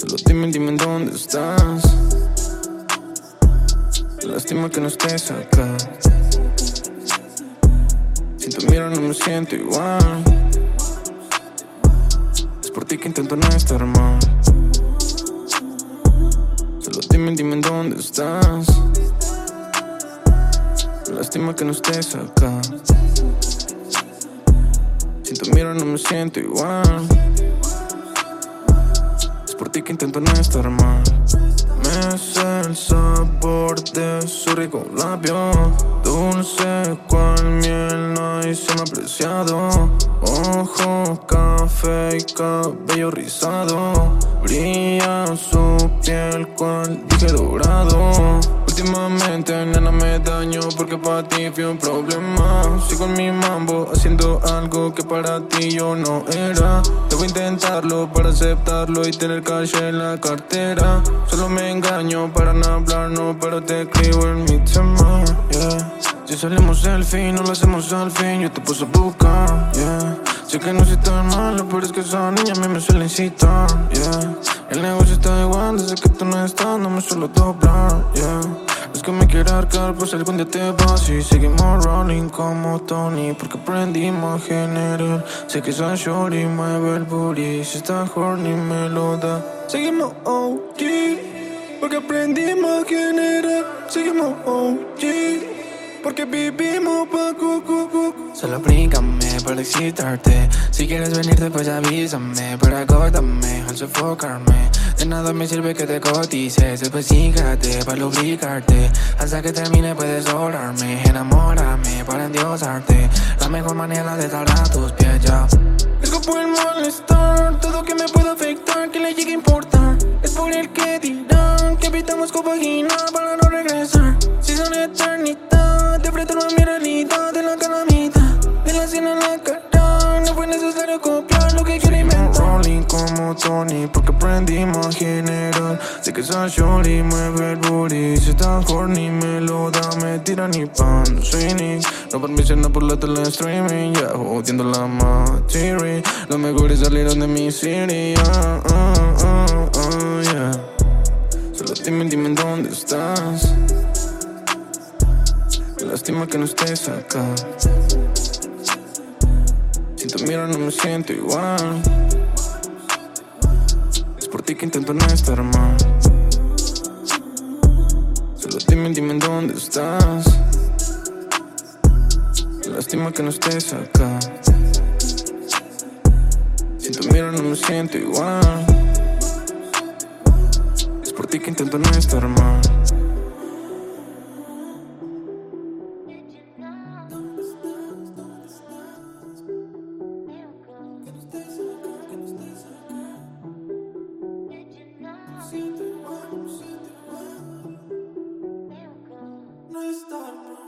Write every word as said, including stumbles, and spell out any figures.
Solo dime, dime dónde estás. Lástima que no estés acá. Sin tu mirada no me siento igual. Es por ti que intento no estar mal. Solo dime, dime dónde estás. Lástima que no estés acá. Sin tu mirada no me siento igual. Es por ti que intento no estar mal. Me sé el sabor de su rico labio, dulce cual miel, no hay se me ha apreciado. Ojo café y cabello rizado, brilla su piel cual dije dorado. Últimamente nena me daño porque para ti fui un problema. Sigo en mi mambo haciendo algo que para ti yo no era. Debo intentarlo para aceptarlo y tener cash en la cartera. Solo me engaño para no hablar, no, pero te escribo en mi tema, yeah. Si salimos del fin, no lo hacemos al fin, yo te puse a buscar, yeah. Sé que no soy tan malo, pero es que esa niña a mí me suele incitar, yeah. El negocio está igual, desde que tú no estás, no me suelo doblar, yeah. Es que me quiero arcar, pues algún día te vas y seguimos rolling como Tony, porque aprendimos a generar. Sé que esa shorty mueve el booty, si está horny me lo da. Seguimos O G, porque aprendimos a generar. Seguimos O G, porque vivimos pa' cu, cu, cu. Solo bríncame para excitarte. Si quieres venirte pues avísame. Para acordarme al sofocarme. De nada me sirve que te cotices. Después sígate para lubricarte. Hasta que termine puedes orarme. Enamórame para endiosarte. La mejor manera de estar a tus pies ya. Escopo el malestar, todo que me pueda afectar, que le llegue a importar. Es por el que dirán que evitamos compaginar para no regresar. Si son eternidad, te presto mi realidad de la calamidad. De la cena en la cara, no fue necesario copiar lo que quiero inventar. Rolling como Tony, porque aprendimos a generar. Sé que esa shorty mueve el booty, si está horny me lo da, me tira ni pan. No soy Nick, no permisiona por la tele streaming, ya, yeah, jodiendo la materia. Los mejores salieron de mi city, yeah, uh, uh, uh, yeah. Solo dime, dime dónde estás. Lástima que no estés acá. Sin tu mirada no me siento igual. Es por ti que intento no estar mal. Solo dime, dime dónde estás. Lástima que no estés acá. Sin tu mirada no me siento igual. Es por ti que intento no estar mal. No estar